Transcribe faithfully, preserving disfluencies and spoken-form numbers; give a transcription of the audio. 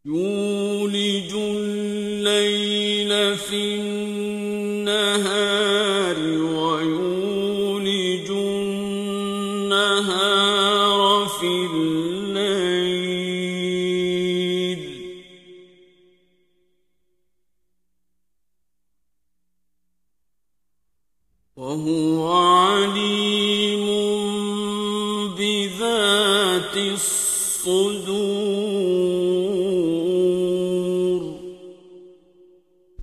يولج الليل في النهار ويولج النهار في الليل وهو عليم بذات الصدور